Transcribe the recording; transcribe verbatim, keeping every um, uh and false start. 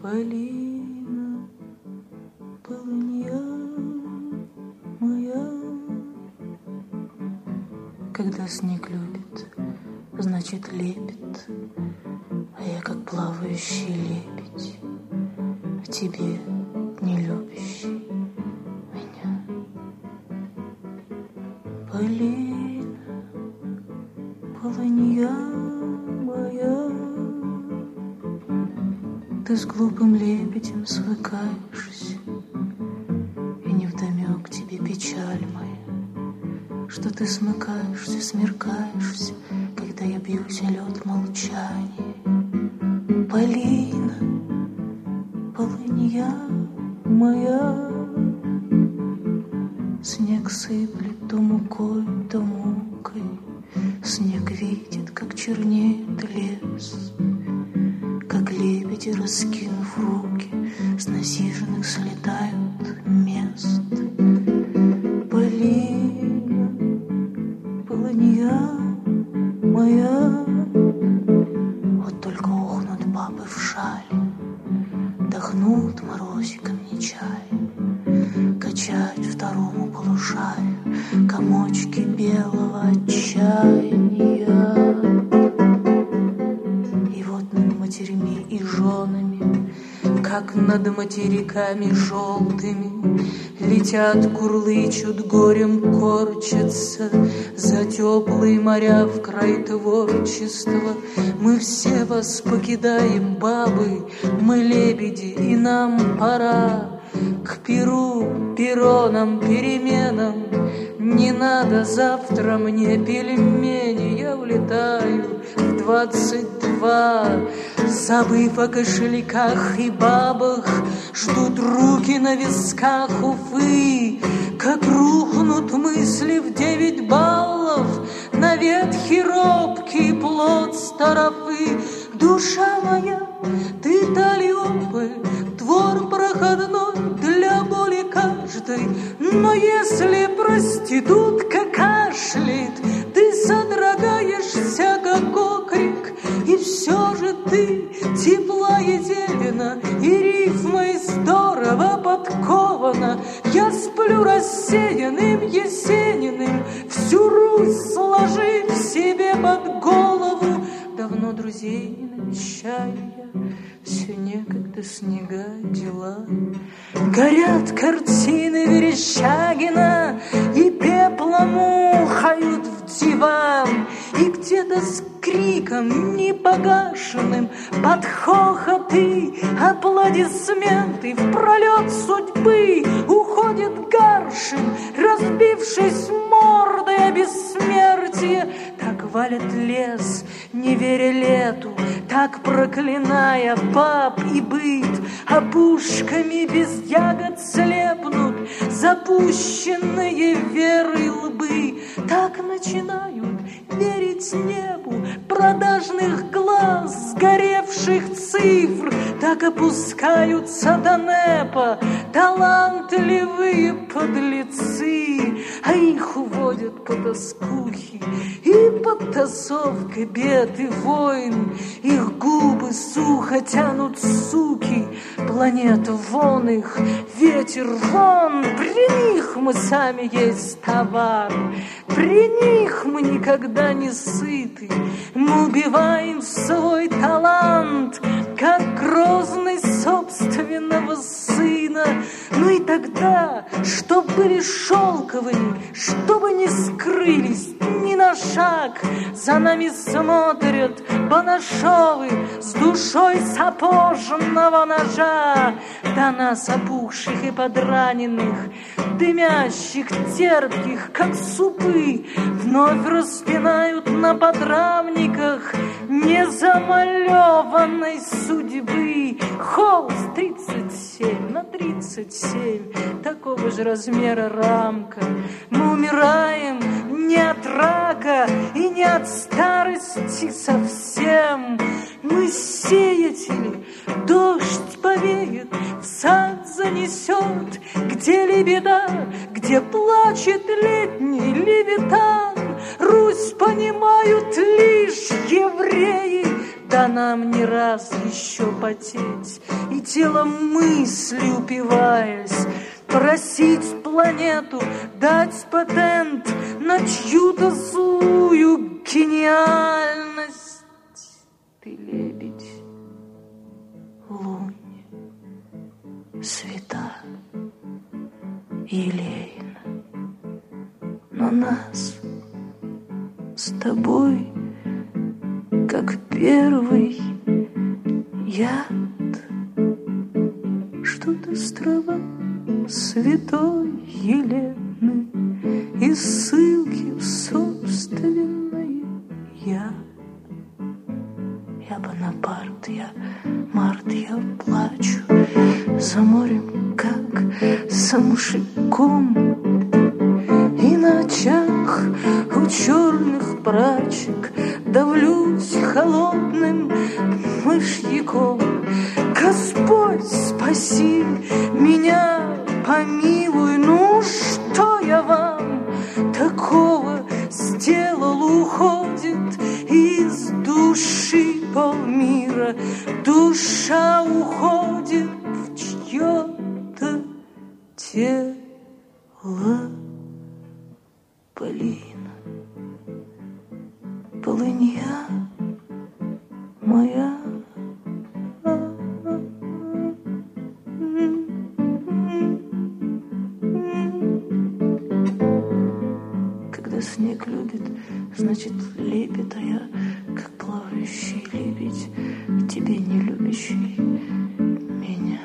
Полина, полынья моя. Когда снег любит, значит лепит, а я как плавающий лебедь в тебе, не любящий меня. Полина, полынья моя, ты с глупым лебедем свыкаешься, и невдомек тебе печаль моя, что ты смыкаешься, смеркаешься, когда я бьюсь о лед молчания. Полина, полынья моя, снег сыплет то мукой, то мукой, снег видит, как чернеет лес, как лебеди, раскинув руки, с насиженных слетают мест. Полина, полынья моя, вот только ухнут бабы в шале, дохнут морозиком нечаянно, качать второму полушарию комочки белого отчаяния. И вот над матерями и женами, как над материками желтыми, летят, курлычут, горем корчатся за теплые моря в край творчества. Мы все вас покидаем, бабы, мы лебеди, и нам пора к перу, перронам, переменам. Не надо завтра мне пельмени, я улетаю в двадцать два, забыв о кошельках и бабах, ждут руки на висках Уфы, как рухнут мысли в девять баллов на ветхий робкий плод старопы. Душа моя, ты талиопы, двор проходной для боли каждой, но если проститутка кашляет, ты содрогаешься, как окрик, и все же ты тепла Еделина, и рифмой здорово подкована. Я сплю рассеянным Есениным, всю Русь сложив себе под голову. Давно друзей не навещаю я, все некогда снега дела. Горят картины Верещагина и пеплом ухают в диван, и где-то с криком непогашенным под хохоты, аплодисменты в пролет судьбы уходит Гаршин, разбившись мордой о бессмертие. Так валит лес, не веря лету, так проклиная пап и быт, опушками без ягод слепнут запущенные верой лбы. Так начинают верить небу продажных глаз, сгоревших цифр, так опускаются до непа талантливые подлецы, а их уводят потаскухи и подтасовка бед и войн. Их губы сухо тянут суки, планета вон их, ветер вон. При них мы сами есть товар, при них мы никогда не сыты. Мы убиваем свой талант, как Грозный собственного сына. Ну и тогда, чтоб были шелковыми, чтобы не скрылись ни на шаг, за нами смотрят Банашовы с душой сапожного ножа. До нас опухших и подраненных, дымящих, терпких, как супы, вновь распинают на подрамниках незамалеванной судьбы. Холст тридцать семь на тридцать семь, такого же размера рамка. Мы умираем не от рака и не от старости совсем. Мы сеятели, дождь повеет, в сад занесет, где лебеда, где плачет летний левитан. Русь понимают лишь евреи, да нам не раз еще потеть, и телом мысли упиваясь, просить планету дать патент на чью-то злую гениальность. Ты лебедь, лунь, света, елейна, но нас с тобой, как первый яд, что-то страва святой Елены и ссылки в собственное я. Я Бонапарт, я Март, я плачу за морем, как за мушиком, и на очах у черных прачек давлюсь холодным мышьяком. Господь, спаси меня, помилуй, ну что я вам такого сделал? Уходит из души полмира, душа уходит в чье-то тело. Полина, полынья моя, когда снег любит, значит лепит, а я, как плавающий лебедь, тебе не любящий меня.